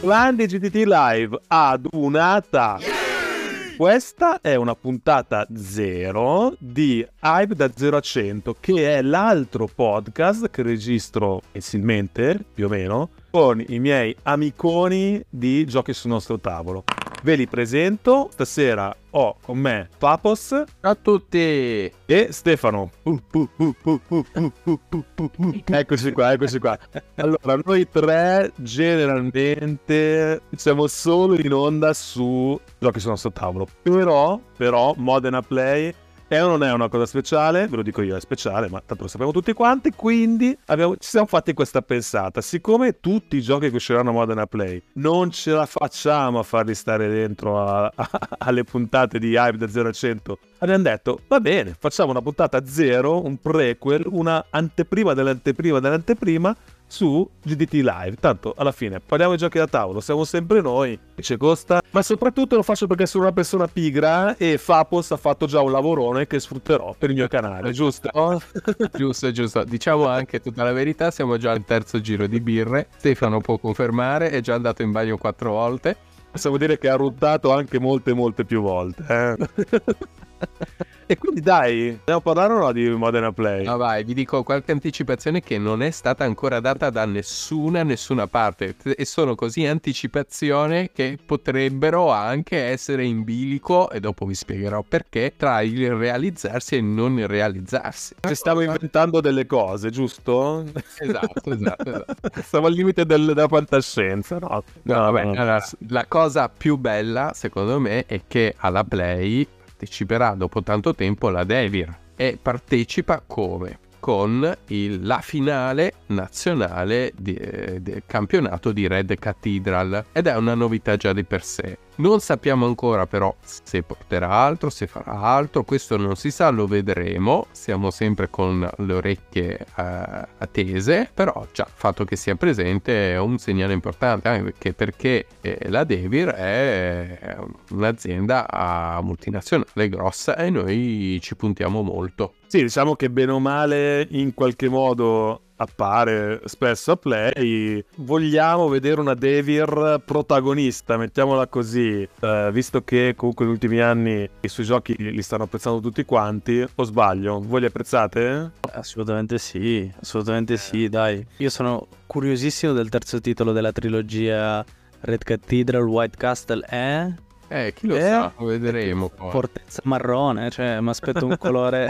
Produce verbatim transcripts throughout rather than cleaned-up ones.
Grandi G T T Live adunata. Questa è una puntata zero di Hype da zero a cento, che è l'altro podcast che registro mensilmente, più o meno, con i miei amiconi di Giochi sul nostro tavolo. Ve li presento. Stasera ho con me Papos. Ciao a tutti. E Stefano. Uh, uh, uh, uh, uh, uh, uh, uh, uh. Eccoci qua, eccoci qua. Allora, noi tre generalmente siamo solo in onda su Giochi sul nostro tavolo. Però, però, Modena Play è o non è una cosa speciale? Ve lo dico io, è speciale, ma tanto lo sappiamo tutti quanti. Quindi abbiamo, ci siamo fatti questa pensata. Siccome tutti i giochi che usciranno a Modena Play non ce la facciamo a farli stare dentro a, a, alle puntate di Hype da zero a cento, abbiamo detto, va bene, facciamo una puntata zero, un prequel, una anteprima dell'anteprima dell'anteprima su G D T Live. Tanto alla fine parliamo di giochi da tavolo, siamo sempre noi, che ci costa, ma soprattutto lo faccio perché sono una persona pigra e Fapos ha fatto già un lavorone che sfrutterò per il mio canale, giusto? Giusto, giusto. Diciamo anche tutta la verità, siamo già al terzo giro di birre. Stefano può confermare, è già andato in bagno quattro volte. Possiamo dire che ha ruttato anche molte molte più volte, eh? E quindi dai, andiamo a parlare o no di Modena Play? Ah, vai, vi dico qualche anticipazione che non è stata ancora data da nessuna nessuna parte, e sono così anticipazione che potrebbero anche essere in bilico, e dopo vi spiegherò perché, tra il realizzarsi e il non realizzarsi. Ci stiamo inventando delle cose, giusto? Esatto, esatto, esatto. Siamo al limite del, della fantascienza, no? No, vabbè, allora, la cosa più bella secondo me è che alla Play parteciperà dopo tanto tempo la Devir, e partecipa come? Con il, la finale nazionale di, eh, del campionato di Red Cathedral, ed è una novità già di per sé. Non sappiamo ancora però se porterà altro, se farà altro, questo non si sa, lo vedremo, siamo sempre con le orecchie eh, attese, però già il fatto che sia presente è un segnale importante, anche perché, perché eh, la Devir è un'azienda uh, multinazionale grossa e noi ci puntiamo molto. Sì, diciamo che bene o male in qualche modo appare spesso a Play. Vogliamo vedere una Devir protagonista, mettiamola così, eh, visto che comunque negli ultimi anni i suoi giochi li stanno apprezzando tutti quanti, o sbaglio? Voi li apprezzate? Assolutamente sì, assolutamente sì, dai. Io sono curiosissimo del terzo titolo della trilogia Red Cathedral, White Castle e... Eh, chi lo eh, sa, lo vedremo poi. Fortezza Marrone, cioè mi aspetto un colore...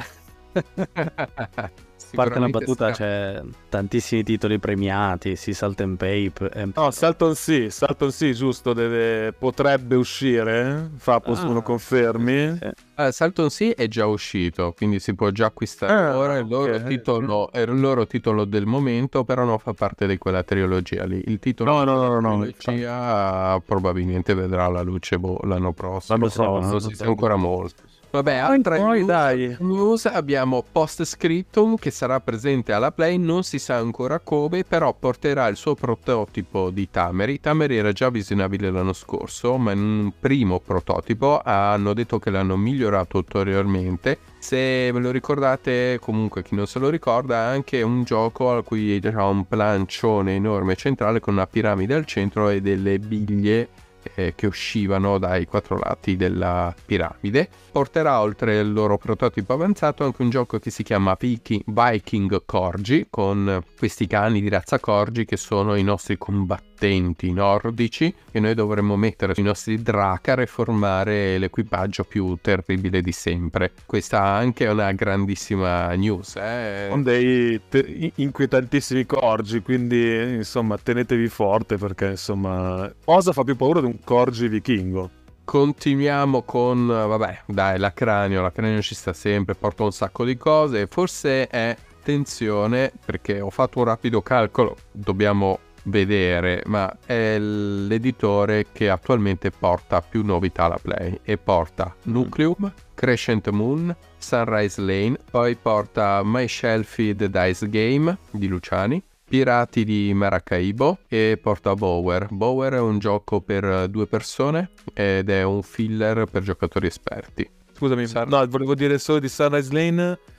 A parte la battuta, c'è tantissimi titoli premiati, sì, Salt and Pape. E... No, Salton sì, Salton sì, giusto, deve, potrebbe uscire, Fapos, ah, lo confermi? Sì. Uh, Salton sì è già uscito, quindi si può già acquistare ah, ora, il loro, okay. titolo, è il loro titolo del momento, però non fa parte di quella trilogia lì. Il titolo no, no, no, no, della trilogia probabilmente vedrà la luce boh, l'anno prossimo, L'anno prossimo, non si sa ancora molto. Vabbè, altra poi, news, dai. news, abbiamo Post Scriptum che sarà presente alla Play, non si sa ancora come, però porterà il suo prototipo di Tameri. Tameri era già visionabile l'anno scorso, ma in un primo prototipo hanno detto che l'hanno migliorato ulteriormente. Se ve lo ricordate, comunque chi non se lo ricorda, è anche un gioco a cui c'era un plancione enorme centrale con una piramide al centro e delle biglie che uscivano dai quattro lati della piramide. Porterà, oltre il loro prototipo avanzato, anche un gioco che si chiama Viking, Viking Corgi, con questi cani di razza Corgi che sono i nostri combattenti nordici, che noi dovremmo mettere sui nostri dracar e formare l'equipaggio più terribile di sempre. Questa anche è una grandissima news, eh? Con dei te- inquietantissimi corgi, quindi insomma tenetevi forte, perché insomma cosa fa più paura di un corgi vichingo? Continuiamo con, vabbè, dai, la cranio, la cranio ci sta sempre, porta un sacco di cose, forse è attenzione, perché ho fatto un rapido calcolo, dobbiamo vedere, ma è l'editore che attualmente porta più novità alla Play, e porta Nucleum, Crescent Moon, Sunrise Lane, poi porta My Shelfie The Dice Game di Luciani, Pirati di Maracaibo, e porta Bower. Bower è un gioco per due persone ed è un filler per giocatori esperti. Scusami, Sun- no, volevo dire solo di Sunrise Lane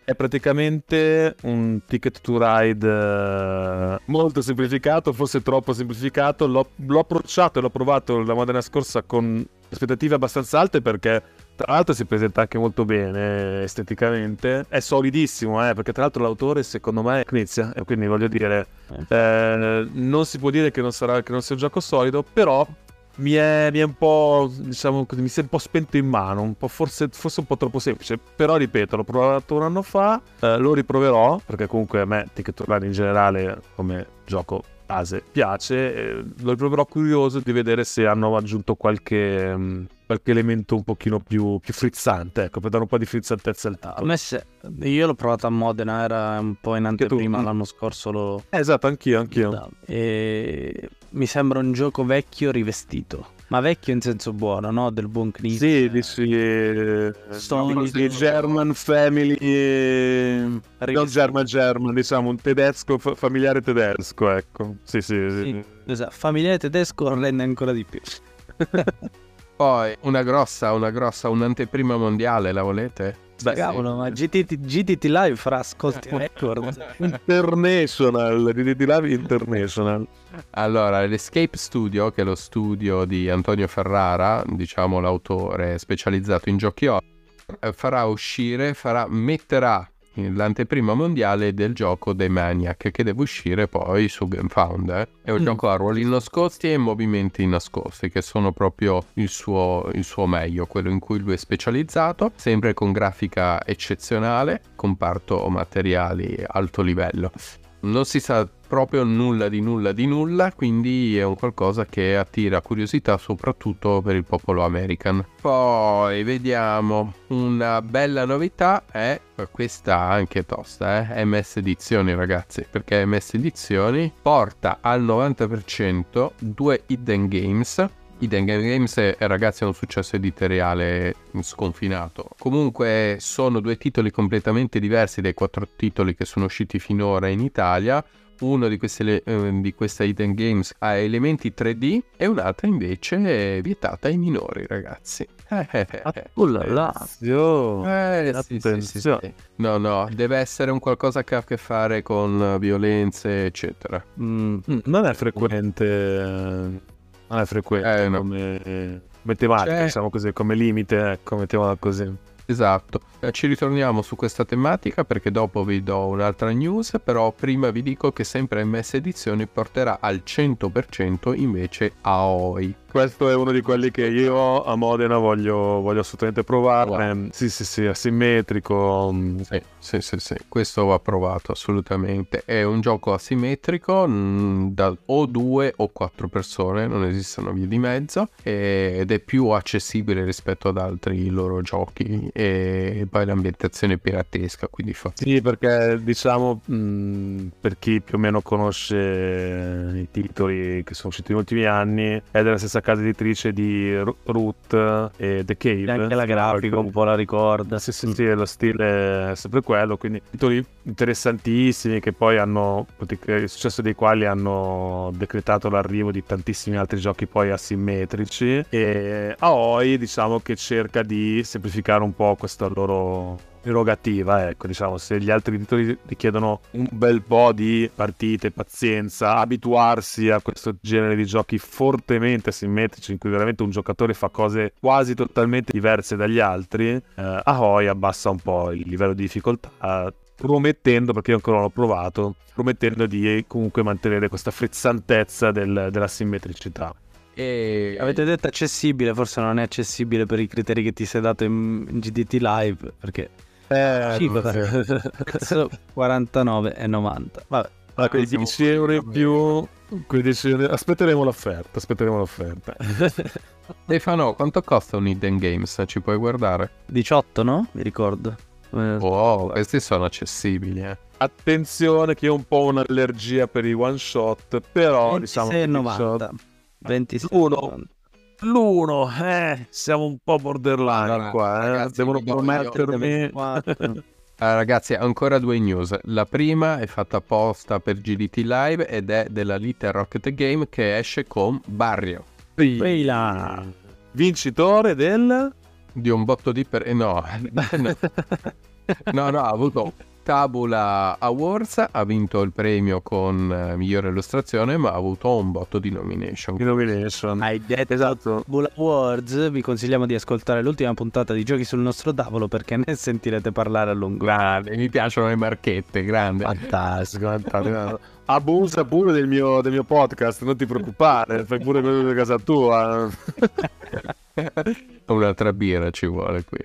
è praticamente un Ticket to Ride eh, molto semplificato, forse troppo semplificato. L'ho, l'ho approcciato e l'ho provato la settimana scorsa con aspettative abbastanza alte, perché tra l'altro si presenta anche molto bene esteticamente, è solidissimo, eh, perché tra l'altro l'autore secondo me è Knizia, e quindi voglio dire, eh, non si può dire che non sarà, che non sia un gioco solido, però mi è, mi è un po', diciamo così, mi si è un po' spento in mano, un po' forse, forse un po' troppo semplice, però ripeto, l'ho provato un anno fa, eh, lo riproverò, perché comunque a me Ticket to Ride in generale come gioco base piace, eh, lo riproverò curioso di vedere se hanno aggiunto qualche, mh, qualche elemento un pochino più, più frizzante, ecco, per dare un po' di frizzantezza al A titolo. me se... Io l'ho provato a Modena, era un po' in anteprima, l'anno scorso lo... Eh, esatto, anch'io, anch'io. E mi sembra un gioco vecchio rivestito, ma vecchio in senso buono, no? Del buon Knizia. Sì, dici eh, Solido. di German Family, eh, non Rivestito. German German, diciamo un tedesco, fa- familiare tedesco, ecco. Sì, sì, sì. Sì, esatto. Familiare tedesco rende ancora di più. Poi una grossa, una grossa, un'anteprima mondiale, la volete? Beh, cavolo, ma G T T, G T T Live farà ascolti record. International, di D D Live International. Allora, l'Escape Studio, che è lo studio di Antonio Ferrara, diciamo l'autore specializzato in giochi horror, eh, farà uscire, farà, metterà l'anteprima mondiale del gioco The Maniac, che deve uscire poi su GameFound. Eh? È un Mm. gioco a ruoli nascosti e movimenti nascosti, che sono proprio il suo, il suo meglio, quello in cui lui è specializzato, sempre con grafica eccezionale, comparto materiali alto livello. Non si sa proprio nulla di nulla di nulla, quindi è un qualcosa che attira curiosità soprattutto per il popolo american. Poi vediamo, una bella novità è questa anche tosta, eh? M S Edizioni, ragazzi, perché M S Edizioni porta al novanta per cento due hidden games. Hidden Games, eh, ragazzi, è un successo editoriale sconfinato. Comunque sono due titoli completamente diversi dai quattro titoli che sono usciti finora in Italia. Uno di queste, eh, di queste Hidden Games ha elementi tre D e un'altra invece è vietata ai minori, ragazzi. Eh, eh, eh, eh. Oh là là. Eh, sì, sì, sì, sì. No, no, deve essere un qualcosa che ha a che fare con violenze, eccetera. Mm. Mm, non è frequente, non è frequente Eh, no. come, come tematica, C'è- diciamo così, come limite, ecco, mettiamola così. Esatto, Eh, ci ritorniamo su questa tematica perché dopo vi do un'altra news, però prima vi dico che sempre M S Edizioni porterà al cento per cento invece Aoi. Questo è uno di quelli che io a Modena voglio, voglio assolutamente provare. Wow. Eh, sì, sì, sì, asimmetrico. mm, Sì, sì, sì, sì, questo va provato assolutamente. È un gioco asimmetrico mh, da o due o quattro persone, non esistono vie di mezzo, e- ed è più accessibile rispetto ad altri loro giochi, e poi l'ambientazione piratesca, quindi fa... Sì, perché diciamo, mh, per chi più o meno conosce i titoli che sono usciti negli ultimi anni, è della stessa casa editrice di Ru- Root e The Cave. Anche la grafica un po' la ricorda. Sì, sì, sì, lo stile è sempre quello, quindi titoli interessantissimi che poi hanno, il successo dei quali hanno decretato l'arrivo di tantissimi altri giochi poi asimmetrici, e Aoi diciamo che cerca di semplificare un po' questa loro prerogativa, ecco, diciamo, se gli altri titoli richiedono un bel po' di partite, pazienza, abituarsi a questo genere di giochi fortemente asimmetrici in cui veramente un giocatore fa cose quasi totalmente diverse dagli altri, eh, Aoi abbassa un po' il livello di difficoltà, promettendo, perché io ancora non l'ho provato, promettendo di comunque mantenere questa frizzantezza del, della simmetricità. E Avete detto accessibile, forse non è accessibile per i criteri che ti sei dato in, in G D T Live, perché Eh, cifra. Cazzo, quarantanove e novanta. Vabbè. Ah, quei siamo dieci euro in più, quei dieci euro- aspetteremo l'offerta, aspetteremo l'offerta. Stefano, quanto costa un Hidden Games? Ci puoi guardare? diciotto, no? Mi ricordo. Eh, Wow, questi sono accessibili, eh. Attenzione che io ho un po' un'allergia per i one shot, però diciamo ventisei e che novanta. ventisei e L'uno. novanta. l'uno, eh, siamo un po' borderline Allora, qua, eh. ragazzi, Devono vi do- promettermi. quattro. Ah, ragazzi, ancora due news. La prima è fatta apposta per G D T Live ed è della Little Rocket Game, che esce con Barrio, Ehi là. Vincitore del di un botto di per... eh, no, no. No, no, ha avuto Tabula Awards, ha vinto il premio con eh, migliore illustrazione, ma ha avuto un botto di nomination. Di nomination. Hai detto Esatto. Bull Awards, vi consigliamo di ascoltare l'ultima puntata di Giochi sul nostro tavolo perché ne sentirete parlare a lungo. Grande, mi piacciono le marchette, grande. Fantastico, fantastico. Abusa pure del mio, del mio podcast, non ti preoccupare, fai pure quello di casa tua. Un'altra birra ci vuole qui.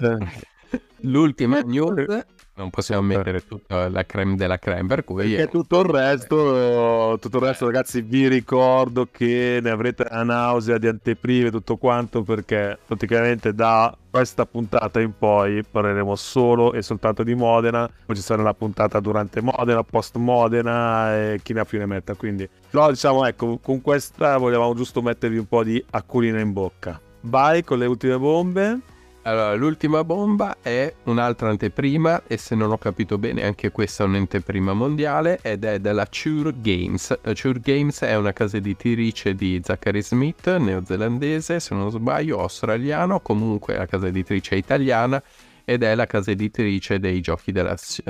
L'ultima news, non possiamo mettere tutta la creme della creme, per cui E tutto il resto, tutto il resto, ragazzi, vi ricordo che ne avrete la nausea di anteprime, tutto quanto, perché praticamente da questa puntata in poi parleremo solo e soltanto di Modena. Poi ci sarà la puntata durante Modena, post Modena e chi ne ha più ne metta. Quindi, però diciamo, ecco, con questa volevamo giusto mettervi un po' di acquolina in bocca. Vai con le ultime bombe. Allora, l'ultima bomba è un'altra anteprima, e se non ho capito bene anche questa è un'anteprima mondiale, ed è della Cure Games. La Cure Games è una casa editrice di Zachary Smith, neozelandese, se non sbaglio, australiano, comunque la casa editrice è italiana, ed è la casa editrice dei giochi della,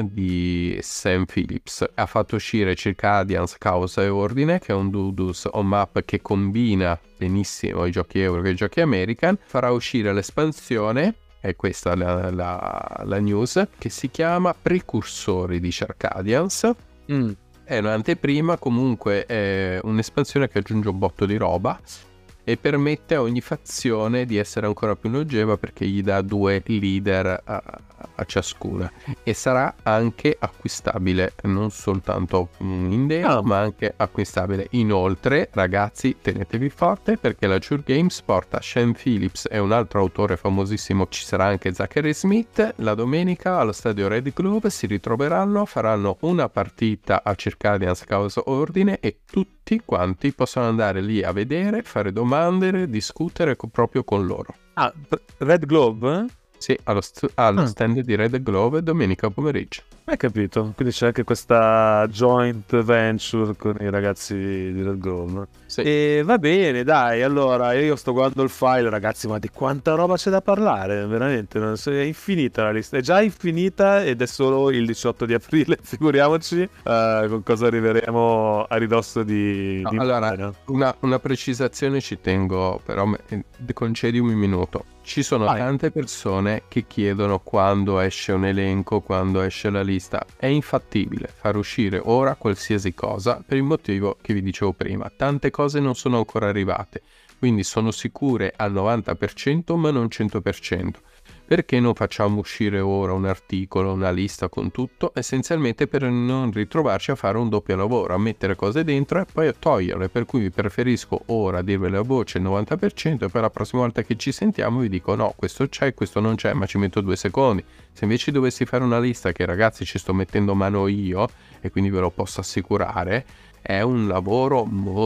di Sam Phillips. Ha fatto uscire Circadians Causa e Ordine, che è un Doodles on Map che combina benissimo i giochi euro e i giochi American. Farà uscire l'espansione, è questa la, la, la news, che si chiama Precursori di Circadians. Mm. È un'anteprima, comunque è un'espansione che aggiunge un botto di roba e permette a ogni fazione di essere ancora più longeva, perché gli dà due leader a, a ciascuna, e sarà anche acquistabile non soltanto in demo, ma anche acquistabile. Inoltre, ragazzi, tenetevi forte, perché la Cure Games porta Sam Phillips e un altro autore famosissimo, ci sarà anche Zachary Smith. La domenica allo stadio Red Glove si ritroveranno, faranno una partita a Circadians Causa Ordine e tutti quanti possono andare lì a vedere, fare domande, discutere co- proprio con loro. Ah, Red Glove? Sì, allo, st- allo Ah. stand di Red Glove domenica pomeriggio. Hai capito? Quindi c'è anche questa joint venture con i ragazzi di Red Glove. Sì. E va bene, dai, allora io sto guardando il file, ragazzi, ma di quanta roba c'è da parlare, veramente, non so, è infinita la lista, è già infinita ed è solo il diciotto di aprile, figuriamoci eh, con cosa arriveremo a ridosso di... No, di allora, Modena. una, una precisazione ci tengo, però me- eh, concedimi un minuto. Ci sono Vai. tante persone che chiedono quando esce un elenco, quando esce la lista. È infattibile far uscire ora qualsiasi cosa per il motivo che vi dicevo prima. Tante cose non sono ancora arrivate, quindi sono sicure al novanta per cento ma non cento per cento. Perché non facciamo uscire ora un articolo, una lista con tutto? Essenzialmente per non ritrovarci a fare un doppio lavoro, a mettere cose dentro e poi a toglierle, per cui vi preferisco ora dirvele a voce il novanta per cento e poi la prossima volta che ci sentiamo vi dico no, questo c'è, questo non c'è, ma ci metto due secondi. Se invece dovessi fare una lista, che ragazzi ci sto mettendo mano io e quindi ve lo posso assicurare, è un lavoro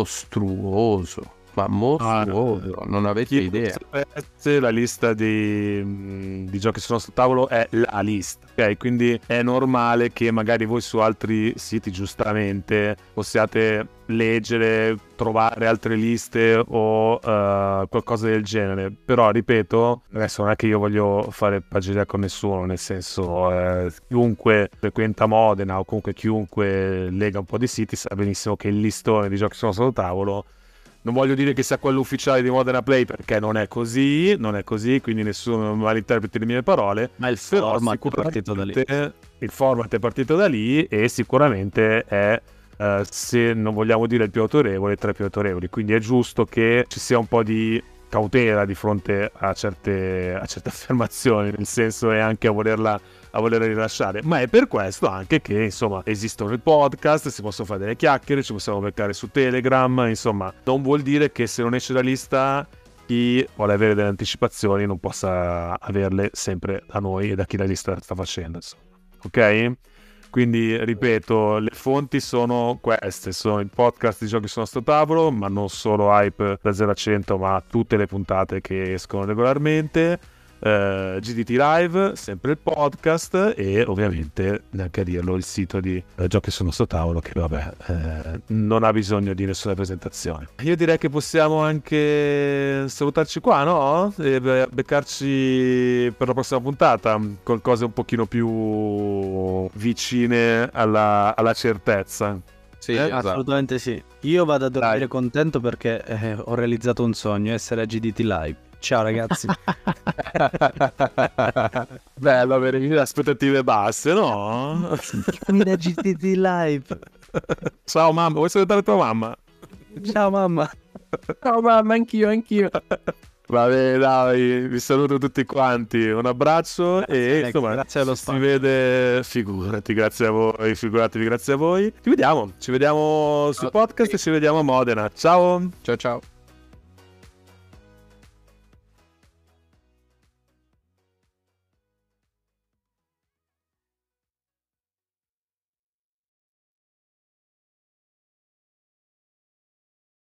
mostruoso. Ma mostruoso, Ah, non avete Chi idea. sapesse, la lista di, mh, di giochi sul nostro tavolo è la lista, ok? Quindi è normale che magari voi su altri siti, giustamente, possiate leggere, trovare altre liste o uh, qualcosa del genere. Però, ripeto, adesso non è che io voglio fare pageria con nessuno, nel senso, eh, chiunque frequenta Modena o comunque chiunque lega un po' di siti sa benissimo che il listone di giochi sul nostro tavolo, non voglio dire che sia quello ufficiale di Modena Play, perché non è così, non è così, quindi nessuno malinterpreti le mie parole. Ma il Però format è partito da lì. sicuramente il format è partito da lì e sicuramente è, eh, se non vogliamo dire il più autorevole, tra i più autorevoli. Quindi è giusto che ci sia un po' di cautela di fronte a certe, a certe affermazioni, nel senso, e anche a volerla a voler rilasciare, ma è per questo anche che insomma esistono i podcast, si possono fare delle chiacchiere, ci possiamo beccare su Telegram, insomma non vuol dire che se non esce la lista chi vuole avere delle anticipazioni non possa averle sempre da noi e da chi la lista sta facendo, insomma. Ok? Quindi ripeto, le fonti sono queste, sono il podcast di Giochi sul nostro tavolo, ma non solo Hype da zero a cento, ma tutte le puntate che escono regolarmente. eh, G D T Live, sempre il podcast e ovviamente, neanche a dirlo, il sito di eh, Giochi sul nostro tavolo che vabbè eh, non ha bisogno di nessuna presentazione. Io direi che possiamo anche salutarci qua, no? E be- beccarci per la prossima puntata con cose un pochino più vicine alla, alla certezza. Sì, Eh, esatto. Assolutamente sì. Io vado a dormire Dai. contento perché eh, ho realizzato un sogno, essere a G D T Live. Ciao ragazzi. Bello avere le aspettative basse, no? Chiami da G D T Live. Ciao mamma, vuoi salutare tua mamma? Ciao mamma. No, mamma, anch'io, anch'io. Va bene, dai, vi saluto tutti quanti, un abbraccio e Ecco, insomma grazie allo ci si spazio. vede, figurati, grazie a voi, figuratevi, grazie a voi. Ci vediamo, ci vediamo sul podcast e ci vediamo a Modena. Ciao! Ciao ciao.